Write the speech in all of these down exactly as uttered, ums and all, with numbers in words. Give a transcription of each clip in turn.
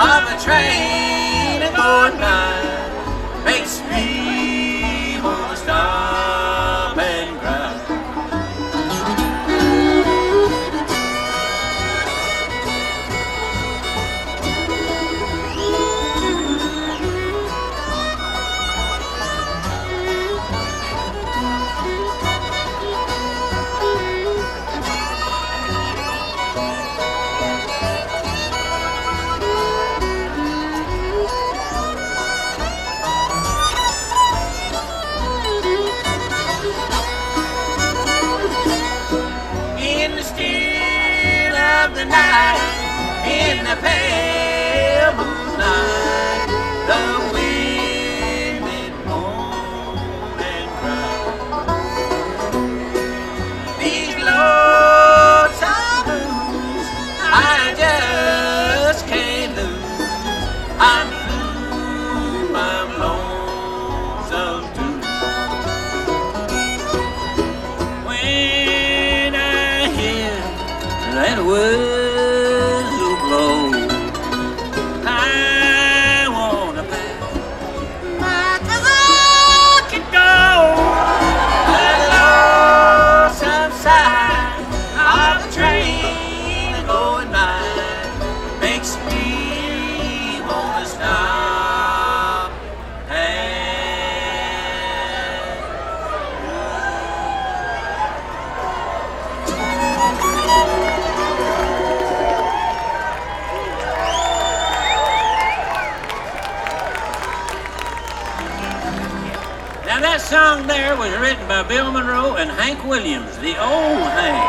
of a train going by makes me wanna stop and cry. The night, in the pale moonlight, the women moan and cry. These lonesome blues I just can't lose. I'm blue, I'm lonesome too. When I hear that whistle blow, I wanna pack my truck and go. The lonesome side of the train going by makes me wanna stop and Now that song there was written by Bill Monroe and Hank Williams, the old Hank.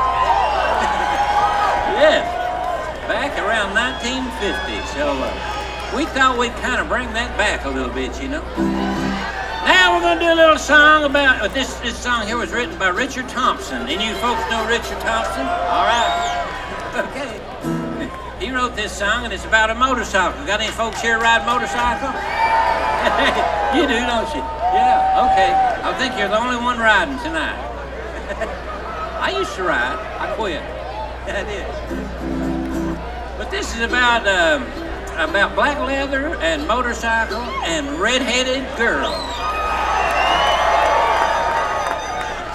Yes, back around nineteen fifty. So uh, we thought we'd kind of bring that back a little bit, you know. Now we're going to do a little song about, uh, this, this song here was written by Richard Thompson. And you folks know Richard Thompson? All right. Okay. He wrote this song, and it's about a motorcycle. Got any folks here ride motorcycle? You do, don't you? Yeah, okay. I think you're the only one riding tonight. I used to ride. I quit. I did. But this is about um, about black leather and motorcycle and red-headed girl.